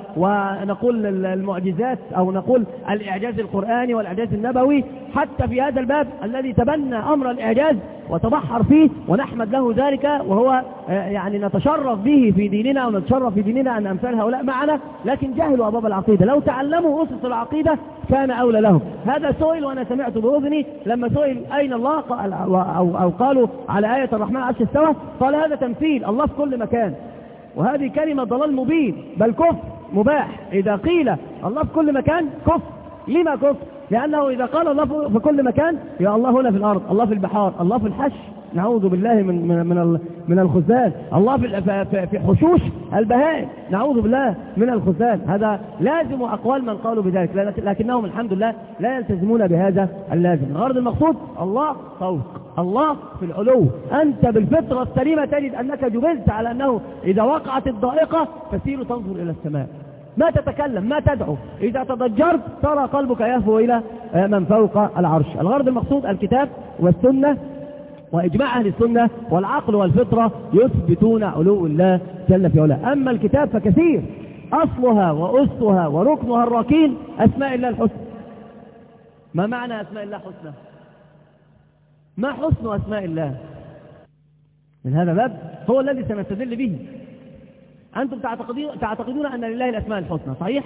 ونقول المعجزات أو نقول الإعجاز القرآني والإعجاز النبوي. حتى في هذا الباب الذي تبنى أمر الإعجاز وتبحر فيه ونحمد له ذلك، وهو يعني نتشرف به في ديننا ونتشرف في ديننا أن أمثال هؤلاء معنا، لكن جهلوا أبواب العقيدة، لو تعلموا أسس العقيدة كان أولى لهم. هذا سئل وأنا سمعت بأذني لما سئل أين الله أو قالوا على آية الرحمن عرش استوى، قال هذا تمثيل، الله في كل مكان، وهذه كلمة ضلال مبين بل كفر مباح. إذا قيل الله في كل مكان كفر. لما كفر؟ لأنه إذا قال الله في كل مكان يا الله هنا في الأرض، الله في البحار، الله في الحش، نعوذ بالله من الخزان، الله في حشوش البهائم، نعوذ بالله من الخزان. هذا لازم أقوال من قالوا بذلك، لكنهم الحمد لله لا يلتزمون بهذا اللازم. الغرض المقصود الله فوق، الله في العلو. أنت بالفطرة السليمة تجد أنك جبلت على أنه إذا وقعت الضائقة تسير تنظر إلى السماء، ما تتكلم، ما تدعو، إذا تضجرت ترى قلبك يهفو إلى من فوق العرش. الغرض المقصود الكتاب والسنة وإجماع أهل السنة والعقل والفطرة يثبتون علو الله جل في علاه. أما الكتاب فكثير، أصلها وأسها وركنها الركين أسماء الله الحسنى. ما معنى أسماء الله الحسنى؟ ما حسن أسماء الله؟ من هذا باب هو الذي سنستدل به. أنتم تعتقدون أن لله الأسماء الحسنى، صحيح؟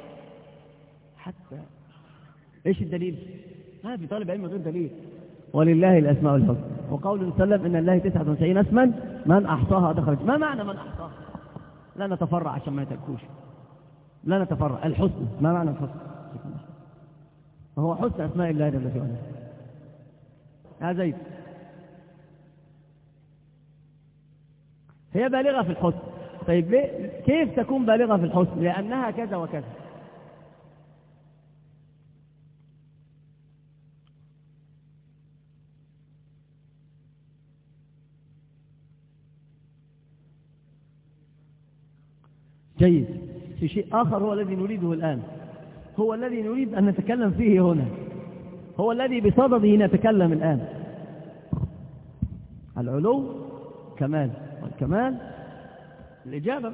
حتى إيش الدليل؟ ما في طالب علم غير دليل. ولله الأسماء الحسنى، وقول صلى الله عليه وسلم إن الله 99 اسما من أحصاها دخل. ما معنى من أحصاها؟ لا نتفرع عشان ما يتركوش، لا نتفرع. الحسنى ما معنى الحسنى؟ وهو حسن أسماء الله جل في علاه. يا زيد، هي بالغة في الحسن. طيب ليه؟ كيف تكون بالغة في الحسن؟ لأنها كذا وكذا. جيد. في شيء آخر هو الذي نريده الآن، هو الذي نريد أن نتكلم فيه هنا، هو الذي بصدده نتكلم الآن. العلو كمال، والكمال الإجابة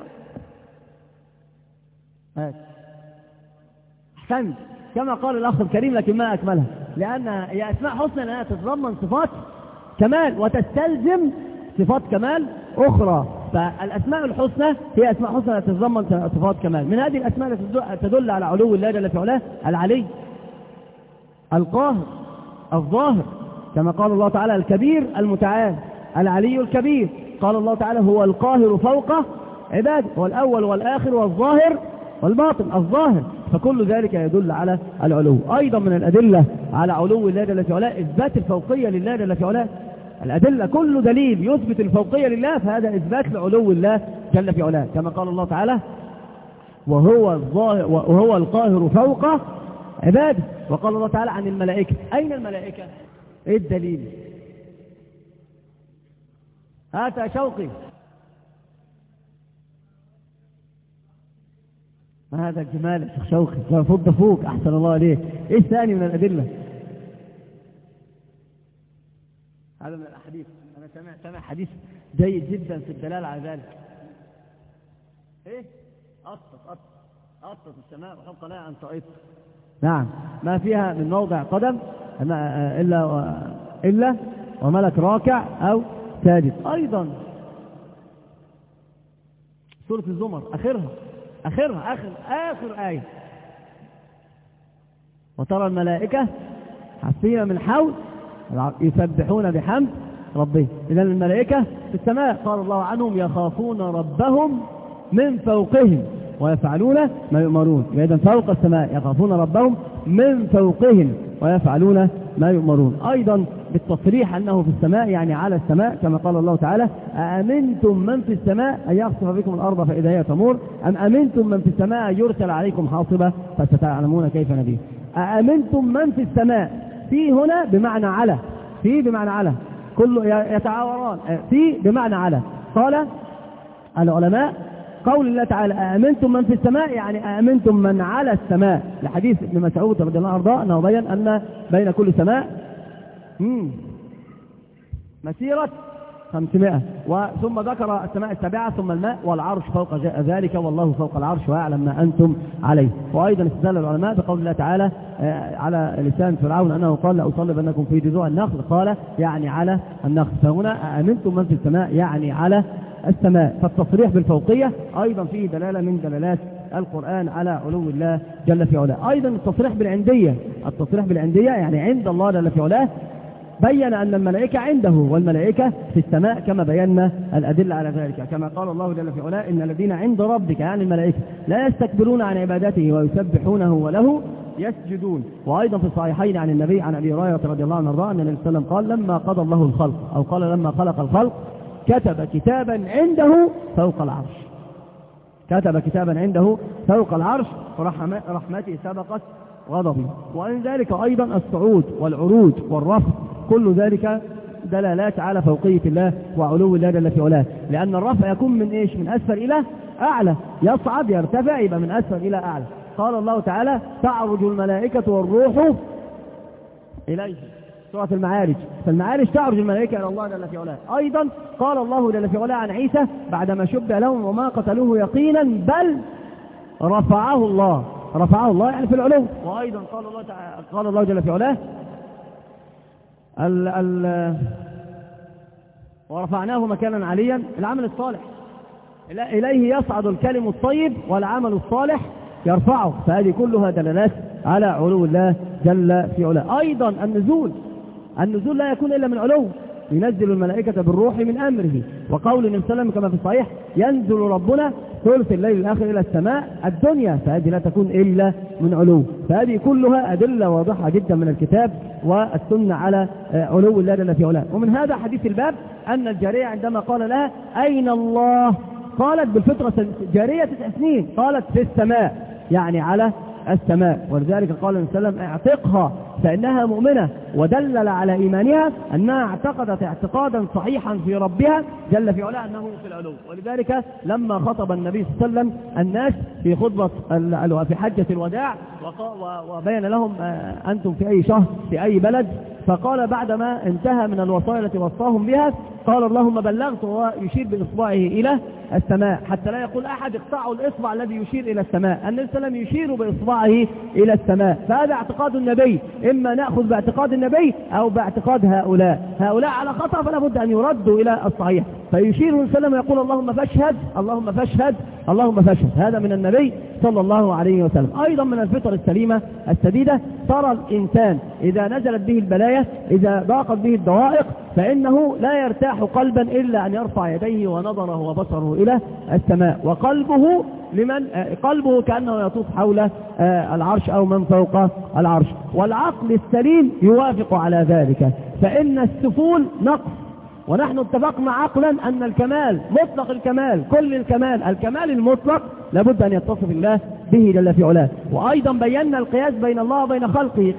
بقى. أحسنت، كما قال الأخ الكريم، لكن ما أكملها، لأن هي أسماء حسنى لأنها تتضمن صفات كمال وتستلزم صفات كمال أخرى. فالأسماء الحسنى هي أسماء حسنى تتضمن صفات كمال. من هذه الأسماء التي تدل على علو الله جل في علاه: العلي، القاهر، الظاهر، كما قال الله تعالى: الكبير المتعال، العلي الكبير. قال الله تعالى: هو القاهر فوق عباده، هو الأول والآخر والظاهر والباطن. الظاهر، فكل ذلك يدل على العلو. أيضا من الأدلة على علو الله جل في علاه إثبات الفوقية لله جل في علاه. الأدلة كل دليل يثبت الفوقية لله فهذا إثبات لعلو الله جل في علاه، كما قال الله تعالى: وهو القاهر فوق عباده. وقال الله تعالى عن الملائكة: أين الملائكة؟ إيه الدليل؟ هات يا شوقي. ما هذا الجمال يا شيخ شوقي، فض فوق، أحسن الله عليك. إيه الثاني من الأدلة؟ هذا من الحديث، أنا سمع حديث جيد جدا في الدلالة على ذلك. إيه؟ أطت السماء وحق لها أن تأط. نعم، ما فيها من موضع قدم إلا وملك راكع أو ساجد. أيضا سورة الزمر آخر آية: وترى الملائكة حافين من حول يسبحون بحمد ربهم. إذن الملائكة في السماء قال الله عنهم: يخافون ربهم من فوقهم ويفعلون ما يؤمرون. إذن فوق السماء يخافون ربهم من فوقهم ويفعلون ما يؤمرون. أيضا بالتصريح أنه في السماء يعني على السماء، كما قال الله تعالى: أأمنتم من في السماء أن يخسف بكم الأرض فإذا هي تمور أم أمنتم من في السماء أن يرسل عليكم حاصبا فستعلمون كيف نذير. أأمنتم من في السماء، في هنا بمعنى على، في بمعنى على، كل يتعاوران، في بمعنى على. قال العلماء: قول الله تعالى أأمنتم من في السماء يعني أأمنتم من على السماء، لحديث ابن مسعود رضي الله عنه أنه بين أن بين كل سماء مسيرة 500. ثم ذكر السماء السابعة ثم الماء والعرش فوق ذلك والله فوق العرش ويعلم ما أنتم عليه. وأيضا استدل العلماء بقول الله تعالى على لسان فرعون أنه قال: لأصلبنكم في جذوع النخل، قال يعني على النخل. فهنا أأمنتم من في السماء يعني على السماء. فالتصريح بالفوقية أيضا فيه دلالة من دلالات القرآن على علو الله جل في علاه. أيضا التصريح بالعندية يعني عند الله جل في علاه، بين أن الملائكة عنده والملائكة في السماء كما بينا الأدلة على ذلك، كما قال الله جل في علاه: إن الذين عند ربك يعني الملائكة لا يستكبرون عن عبادته ويسبحونه وله يسجدون. وأيضا في الصحيحين عن النبي عن أبي هريرة رضي الله عنه أن النبي صلى الله عليه وسلم قال: لما قضى الله الخلق، أو قال لما خلق الخلق، كتب كتابا عنده فوق العرش، ورحمته سبقت غضبه. وإن ذلك أيضا الصعود والعروج والرفع، كل ذلك دلالات على فوقية الله وعلو الله جل في علاه. لأن الرفع يكون من إيش؟ من أسفل إلى أعلى، يصعد يرتفع يبقى من أسفل إلى أعلى. قال الله تعالى: تعرج الملائكة والروح إليه، سورة المعارج. فالمعارج تعرج الملائكة إلى الله جل في علاه. أيضا قال الله جل في علاه عن عيسى بعدما شبه لهم: وما قتلوه يقينا بل رفعه الله يعني في العلو. وأيضا قال الله جل في علاه: ورفعناه مكانا عليا، العمل الصالح إليه يصعد الكلم الطيب والعمل الصالح يرفعه. فهذه كلها دلالات على علو الله جل في علاه. أيضا النزول لا يكون إلا من علو، ينزل الملائكة بالروح من أمره، وقول النبي صلى الله عليه وسلم كما في الصحيح ينزل ربنا ثلث الليل الآخر إلى السماء الدنيا، فهذه لا تكون إلا من علو. فهذه كلها أدلة واضحة جدا من الكتاب والسنة على علو الله جل في علاه. ومن هذا حديث الباب أن الجارية عندما قال لها أين الله؟ قالت بالفطرة جارية 9 سنين، قالت في السماء، يعني على السماء. ولذلك قال النبي صلى الله عليه وسلم اعتقها فإنها مؤمنة، ودلل على إيمانها أنها اعتقدت اعتقادا صحيحا في ربها جل في علاه أنه في العلو. ولذلك لما خطب النبي صلى الله عليه وسلم الناس في خطبة في حجة الوداع وبين لهم أنتم في أي شهر في أي بلد، فقال بعدما انتهى من الوصايا التي وصاهم بها قال اللهم بلغت، ويشير بإصبعه إلى السماء حتى لا يقول أحد اقطعوا الإصبع الذي يشير إلى السماء. النبي صلى الله عليه وسلم يشير بإصبعه إلى السماء. فهذا اعتقاد النبي، إما نأخذ باعتقاد النبي أو باعتقاد هؤلاء على خطأ، فلا بد أن يردوا إلى الصحيح. فيشير النبي صلى الله عليه وسلم يقول اللهم فاشهد اللهم فاشهد اللهم فاشهد. هذا من النبي صلى الله عليه وسلم. أيضا من الفطر السليمة السديدة ترى الإنسان إذا نزلت به البلايا، إذا ضاقت به الضوائق، فإنه لا يرتاح قلبا إلا أن يرفع يديه ونظره وبصره إلى السماء، وقلبه قلبه كأنه يطوف حول العرش أو من فوق العرش. والعقل السليم يوافق على ذلك، فإن السفول نقص، ونحن اتفقنا عقلا أن الكمال مطلق الكمال كل الكمال المطلق لابد أن يتصف الله به جل في علاه. وأيضا بينا القياس بين الله وبين خلقه،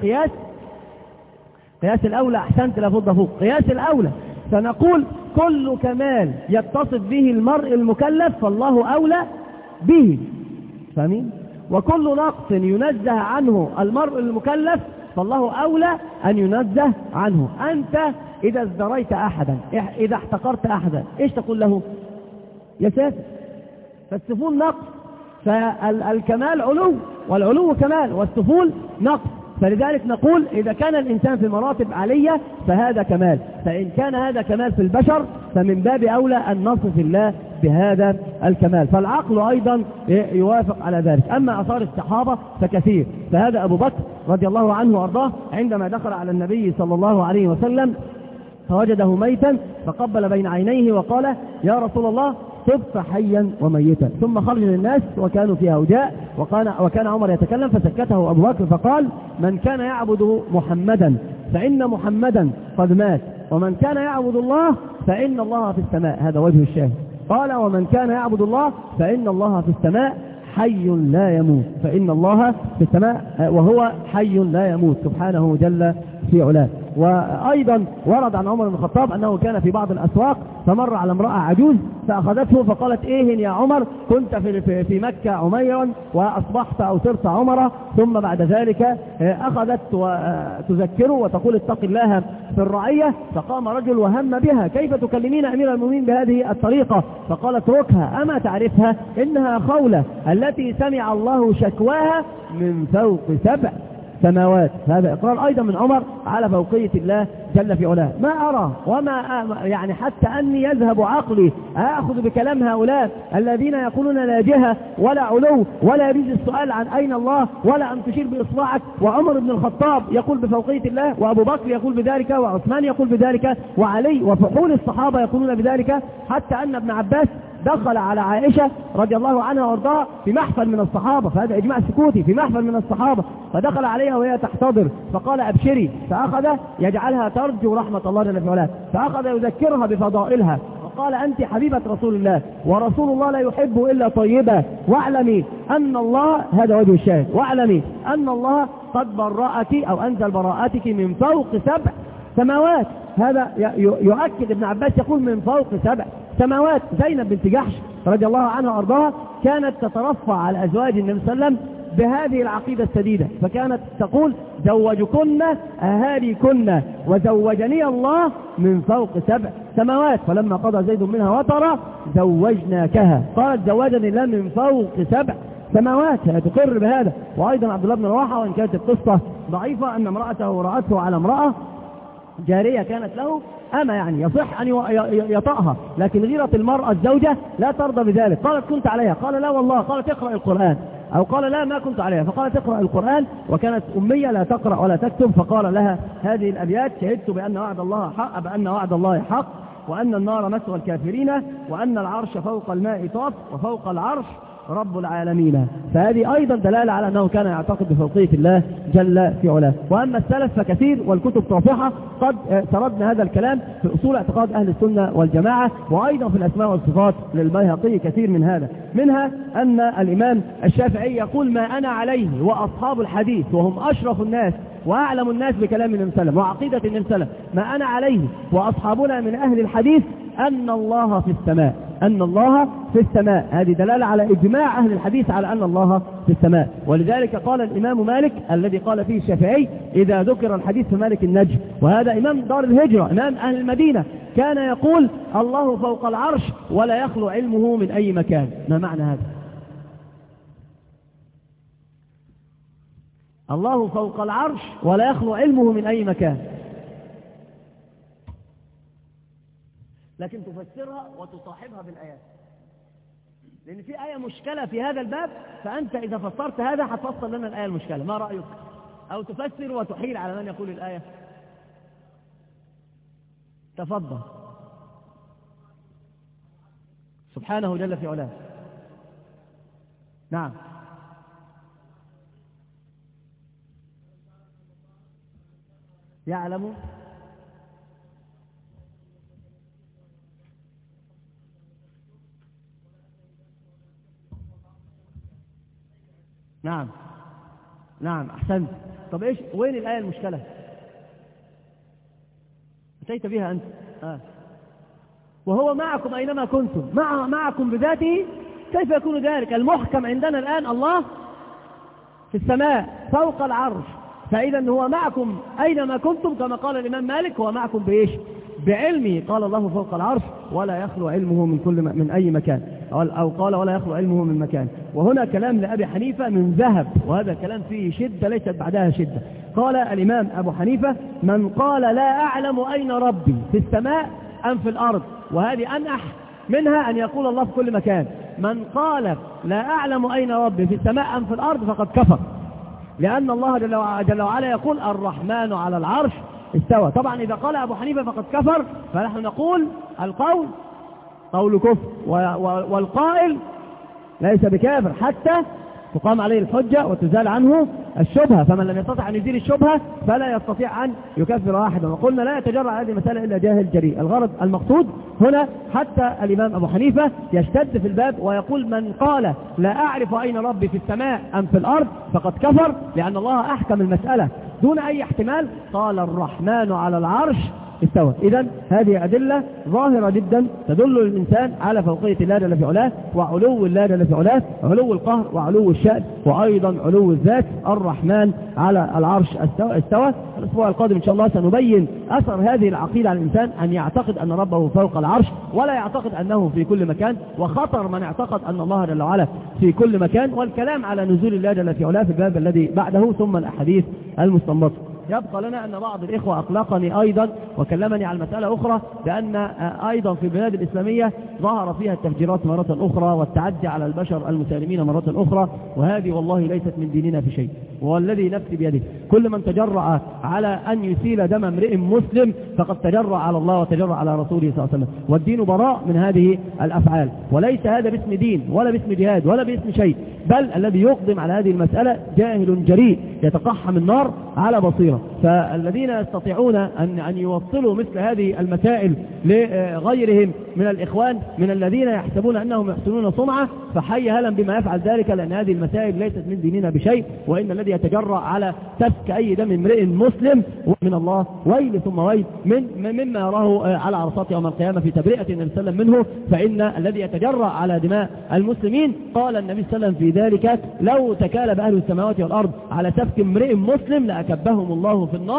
قياس الأولى، أحسنت لابد فوق قياس الأولى، فنقول كل كمال يتصف به المرء المكلف فالله أولى به، فاهمين؟ وكل نقص ينزه عنه المرء المكلف فالله أولى أن ينزه عنه. أنت إذا ازدريت أحدا، إذا احتقرت أحدا، إيش تقول له؟ يا ساتر. فالسفول نقص، فالكمال علو، والعلو كمال، والسفول نقص. فلذلك نقول إذا كان الإنسان في مراتب عالية فهذا كمال، فإن كان هذا كمال في البشر فمن باب أولى أن نصف الله بهذا الكمال. فالعقل أيضا يوافق على ذلك. أما أثار الصحابة فكثير. فهذا أبو بكر رضي الله عنه وأرضاه عندما دخل على النبي صلى الله عليه وسلم فوجده ميتا فقبل بين عينيه وقال يا رسول الله طبت حيا وميتا. ثم خرج للناس وكانوا في هوجاء، وكان عمر يتكلم فسكته أبو بكر فقال من كان يعبد محمدا فإن محمدا قد مات، ومن كان يعبد الله فإن الله في السماء. هذا وجه الشاهد. قال ومن كان يعبد الله فإن الله في السماء حي لا يموت، فإن الله في السماء وهو حي لا يموت سبحانه جل في علاه. وأيضا ورد عن عمر بن الخطاب أنه كان في بعض الأسواق فمر على امرأة عجوز فأخذته فقالت إيه يا عمر كنت في مكة عميرا وأصبحت أو صرت عمرا، ثم بعد ذلك أخذت وتذكره وتقول اتق الله في الرعية. فقام رجل وهم بها كيف تكلمين أمير المؤمنين بهذه الطريقة؟ فقال اتركها أما تعرفها إنها خولة التي سمع الله شكواها من فوق 7 سماوات. هذا إقرار أيضا من عمر على فوقية الله جل في علاه. ما أرى وما يعني حتى أني يذهب عقلي أخذ بكلام هؤلاء الذين يقولون لا جهة ولا علو ولا يجوز السؤال عن أين الله ولا أن تشير بإصبعك، وعمر بن الخطاب يقول بفوقية الله، وأبو بكر يقول بذلك، وعثمان يقول بذلك، وعلي وفحول الصحابة يقولون بذلك، حتى أن ابن عباس دخل على عائشة رضي الله عنها وارضاها في محفل من الصحابة، فهذا إجماع سكوتي، في محفل من الصحابة، فدخل عليها وهي تحتضر فقال أبشري، فأخذ يجعلها ترجو رحمة الله جل في علاه، فأخذ يذكرها بفضائلها وقال أنت حبيبة رسول الله ورسول الله لا يحب إلا طيبة، واعلمي أن الله، هذا وجه الشاهد، واعلمي أن الله قد برأك أو أنزل براءتك من فوق 7 سماوات. هذا يؤكد ابن عباس يقول من فوق 7 سماوات. زينب بنت جحش رضي الله عنها وارضاها كانت تترفع على أزواج النبي صلى الله عليه وسلم بهذه العقيدة السديدة، فكانت تقول زوجكن أهاليكن وزوجني الله من فوق 7 سماوات، فلما قضى زيد منها وطرا زوجناكها، قالت زوجني الله من فوق 7 سماوات، تقر بهذا. وأيضا عبد الله بن رواحة، وإن كانت القصة ضعيفة، أن امرأته رأته على امرأة جارية كانت له أما يعني يصح أن يطأها، لكن غيرة المرأة الزوجة لا ترضى بذلك. قالت كنت عليها، قال لا والله، قالت اقرأ القرآن، أو قال لا ما كنت عليها، فقالت اقرأ القرآن، وكانت أمية لا تقرأ ولا تكتب، فقال لها هذه الأبيات: شهدت بأن وعد الله حق، وأن النار مثوى الكافرين، وأن العرش فوق الماء طاف، وفوق العرش رب العالمين. فهذه أيضا دلالة على أنه كان يعتقد بفوقية الله جل في علاه. وأما السلف فكثير والكتب طافحة قد سردنا هذا الكلام في أصول اعتقاد أهل السنة والجماعة، وأيضا في الأسماء والصفات للبيهقي كثير من هذا. منها أن الإمام الشافعي يقول: ما أنا عليه وأصحاب الحديث وهم أشرف الناس وأعلم الناس بكلام النبي صلى الله عليه وسلم وعقيدة النبي صلى الله عليه وسلم، ما أنا عليه وأصحابنا من أهل الحديث أن الله في السماء، أن الله في السماء. هذه دلالة على إجماع أهل الحديث على أن الله في السماء. ولذلك قال الإمام مالك الذي قال فيه الشافعي: إذا ذكر الحديث في مالك النجم، وهذا إمام دار الهجرة، إمام أهل المدينة، كان يقول: الله فوق العرش ولا يخلو علمه من أي مكان. ما معنى هذا؟ الله فوق العرش ولا يخلو علمه من أي مكان، لكن تفسرها وتصاحبها بالآيات، لأن في آية مشكلة في هذا الباب، فأنت إذا فسرت هذا هتفسر لنا الآية المشكلة. ما رأيك؟ أو تفسر وتحيل على من يقول الآية. تفضل. سبحانه جل في علاه. نعم. يعلم. نعم نعم أحسنت. طب إيش وين الآية المشكلة؟ أتيت بها أنت. وهو معكم أينما كنتم، معكم بذاته. كيف يكون ذلك؟ المحكم عندنا الآن الله في السماء فوق العرش، فإذا هو معكم أينما كنتم، كما قال الإمام مالك: هو معكم بإيش؟ بعلمه. قال الله فوق العرش ولا يخلو علمه من أي مكان، أو قال ولا يخلو علمه من مكان. وهنا كلام لأبي حنيفة من ذهب، وهذا الكلام فيه شدة ليست بعدها شدة. قال الإمام أبو حنيفة: من قال لا أعلم أين ربي في السماء أم في الأرض، وهذه أنح منها أن يقول الله في كل مكان. من قال لا أعلم أين ربي في السماء أم في الأرض فقد كفر، لأن الله جل وعلا يقول: الرحمن على العرش استوى. طبعا إذا قال أبو حنيفة فقد كفر، فنحن نقول القول قول كفر، والقائل ليس بكافر حتى تقام عليه الحجة وتزال عنه الشبهة. فمن لم يستطع أن يزيل الشبهة فلا يستطيع أن يكفر أحدا. وقلنا لا يتجرع هذه المسألة إلا جاهل جريء. الغرض المقصود هنا حتى الإمام أبو حنيفة يشتد في الباب ويقول: من قال لا أعرف أين ربي في السماء أم في الأرض فقد كفر، لأن الله أحكم المسألة دون أي احتمال. قال: الرحمن على العرش استوى. إذن هذه أدلة ظاهرة جدا تدل الإنسان على فوقية الله جل في علاه، وعلو الله جل في علاه، علو القهر وعلو الشأن، وأيضا علو الذات. الرحمن على العرش استوى. الأسبوع القادم إن شاء الله سنبين أثر هذه العقيدة على الإنسان، أن يعتقد أن ربه فوق العرش ولا يعتقد أنه في كل مكان، وخطر من اعتقد أن الله جل وعلا في كل مكان، والكلام على نزول الله جل في علاه في الباب الذي بعده، ثم الأحاديث المستنبطة. يبقى لنا أن بعض الإخوة أقلقني أيضا وكلمني على مسألة أخرى، بأن أيضا في البلاد الإسلامية ظهر فيها التفجيرات مرة أخرى والتعدي على البشر المسالمين مرة أخرى، وهذه والله ليست من ديننا في شيء. والذي نفسي بيده، كل من تجرأ على أن يسيل دم امرئ مسلم فقد تجرأ على الله وتجرأ على رسوله صلى الله عليه وسلم، والدين براء من هذه الأفعال. وليس هذا باسم دين ولا باسم جهاد ولا باسم شيء، بل الذي يقدم على هذه المسألة جاهل جريء يتقحم النار على بصيرة. فالذين يستطيعون أن يوصلوا مثل هذه المسائل لغيرهم من الإخوان من الذين يحسبون أنهم يحسنون صنعة، فحي هلا بما يفعل ذلك، لأن هذه المسائل ليست من ديننا بشيء. وإن الذي يتجرأ على سفك أي دم امرئ مسلم من الله ويل ثم ويل مما يراه على عرصات يوم القيامة في تبرئة النبي صلى الله عليه وسلم منه. فإن الذي يتجرأ على دماء المسلمين، قال النبي صلى الله عليه وسلم في ذلك: لو تكالب أهل السماوات والأرض على سفك امرئ مسلم لأكبهم الله في النار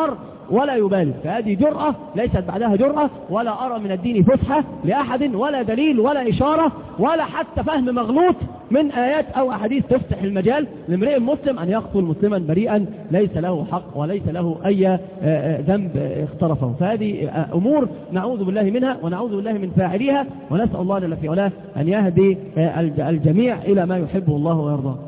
ولا يبالي، فهذه جرأة ليست بعدها جرأة، ولا أرى من الدين فسحة لأحد ولا دليل ولا إشارة ولا حتى فهم مغلوط من آيات أو أحاديث تفتح المجال لامرئ مسلم أن يقتل مسلما بريئا ليس له حق وليس له أي ذنب اقترفه. فهذه أمور نعوذ بالله منها ونعوذ بالله من فاعليها، ونسأل الله جل في علاه أن يهدي الجميع إلى ما يحبه الله ويرضاه.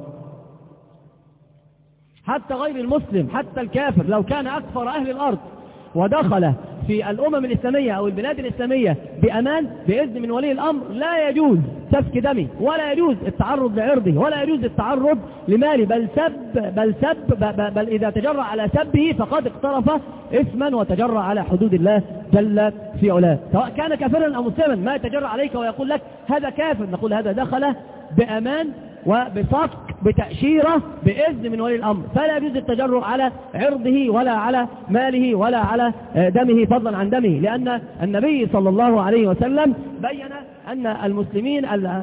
حتى غير المسلم، حتى الكافر لو كان أكثر أهل الأرض ودخل في الأمم الإسلامية أو البلاد الإسلامية بأمان بإذن من ولي الأمر، لا يجوز سفك دمه ولا يجوز التعرض لعرضه ولا يجوز التعرض لماله، بل إذا تجرأ على سبه فقد اقترف إثما وتجرأ على حدود الله جل في علاه، سواء كان كافرا أو مسلما. ما يتجرأ عليك ويقول لك هذا كافر، نقول هذا دخل بأمان وبصفق بتأشيرة بإذن من ولي الأمر، فلا يجوز التجرؤ على عرضه ولا على ماله ولا على دمه فضلا عن دمه، لأن النبي صلى الله عليه وسلم بين أن المسلمين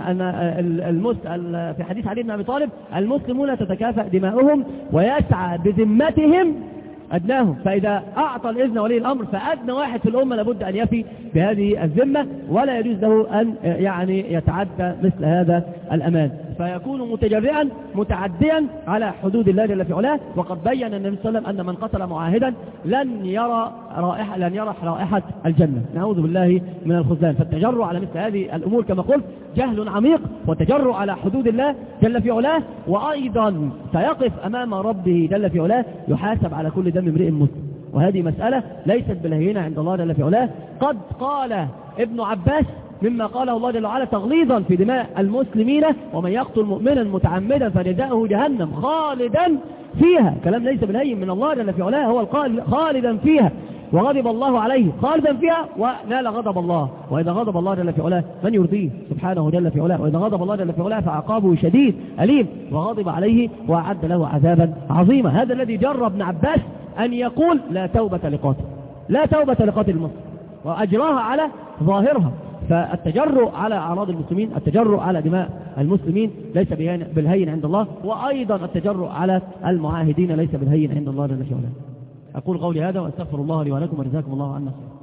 في حديث علي بن أبي طالب المسلمون تتكافأ دماؤهم ويسعى بذمتهم أدناهم، فإذا أعطى الإذن ولي الأمر فأدنى واحد في الأمة لابد أن يفي بهذه الذمة، ولا يجوز له أن يتعدى مثل هذا الأمان، فيكون متجرئا متعديا على حدود الله جل في علاه. وقد بين النبي صلى الله عليه وسلم أن من قتل معاهدا لن يرح رائحة الجنة، نعوذ بالله من الخذلان. فالتجرؤ على مثل هذه الأمور كما قلت جهل عميق، وتجرؤ على حدود الله جل في علاه، وأيضا سيقف أمام ربه جل في علاه يحاسب على كل دم امرئ مسلم، وهذه مسألة ليست بالهينة عند الله جل في علاه. قد قال ابن عباس مما قاله الله جل وعلا تغليظا في دماء المسلمين: ومن يقتل مؤمنا متعمدا فجزاؤه جهنم خالدا فيها. كلام ليس بالهين من الله جل في علاه، هو القائل خالدا فيها، وغضب الله عليه خالدا فيها ونال غضب الله. وإذا غضب الله جل في علاه من يرضيه سبحانه جل في علاه، وإذا غضب الله جل في علاه فعقابه شديد أليم، وغضب عليه وأعد له عذابا عظيما. هذا الذي جرى ابن عباس أن يقول لا توبة لقاتل، لا توبة لقاتل المسلم، وأجراها على ظاهرها. فالتجرؤ على أعراض المسلمين، التجرؤ على دماء المسلمين ليس بالهين عند الله، وأيضا التجرؤ على المعاهدين ليس بالهين عند الله جل في علاه. أقول قولي هذا وأستغفر الله لي ولكم وجزاكم الله عنا خيرا.